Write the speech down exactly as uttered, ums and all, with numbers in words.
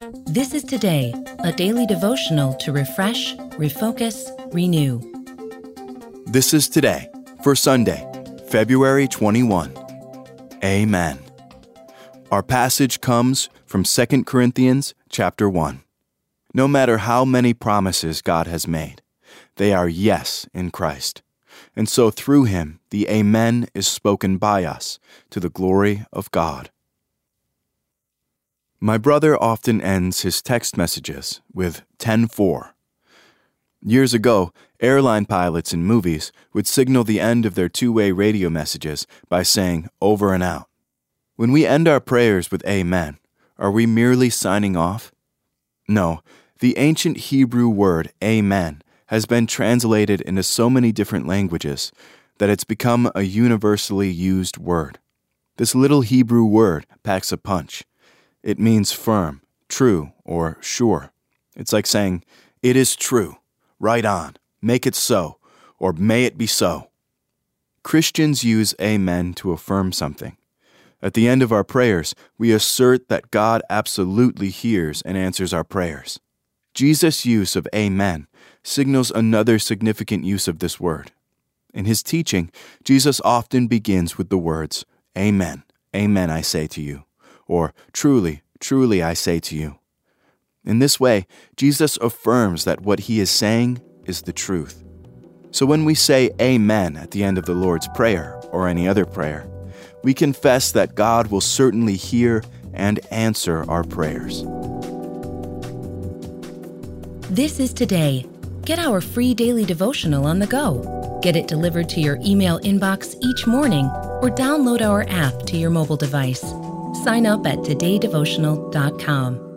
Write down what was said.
This is Today, a daily devotional to refresh, refocus, renew. This is Today for Sunday, February twenty-first. Amen. Our passage comes from Second Corinthians chapter one. No matter how many promises God has made, they are yes in Christ. And so through him, the Amen is spoken by us to the glory of God. My brother often ends his text messages with ten four. Years ago, airline pilots in movies would signal the end of their two-way radio messages by saying over and out. When we end our prayers with Amen, are we merely signing off? No, the ancient Hebrew word Amen has been translated into so many different languages that it's become a universally used word. This little Hebrew word packs a punch. It means firm, true, or sure. It's like saying, it is true, right on, make it so, or may it be so. Christians use Amen to affirm something. At the end of our prayers, we assert that God absolutely hears and answers our prayers. Jesus' use of Amen signals another significant use of this word. In his teaching, Jesus often begins with the words, Amen, amen, I say to you, or truly, truly, I say to you. In this way, Jesus affirms that what he is saying is the truth. So when we say Amen at the end of the Lord's Prayer or any other prayer, we confess that God will certainly hear and answer our prayers. This is Today. Get our free daily devotional on the go. Get it delivered to your email inbox each morning or download our app to your mobile device. Sign up at today devotional dot com.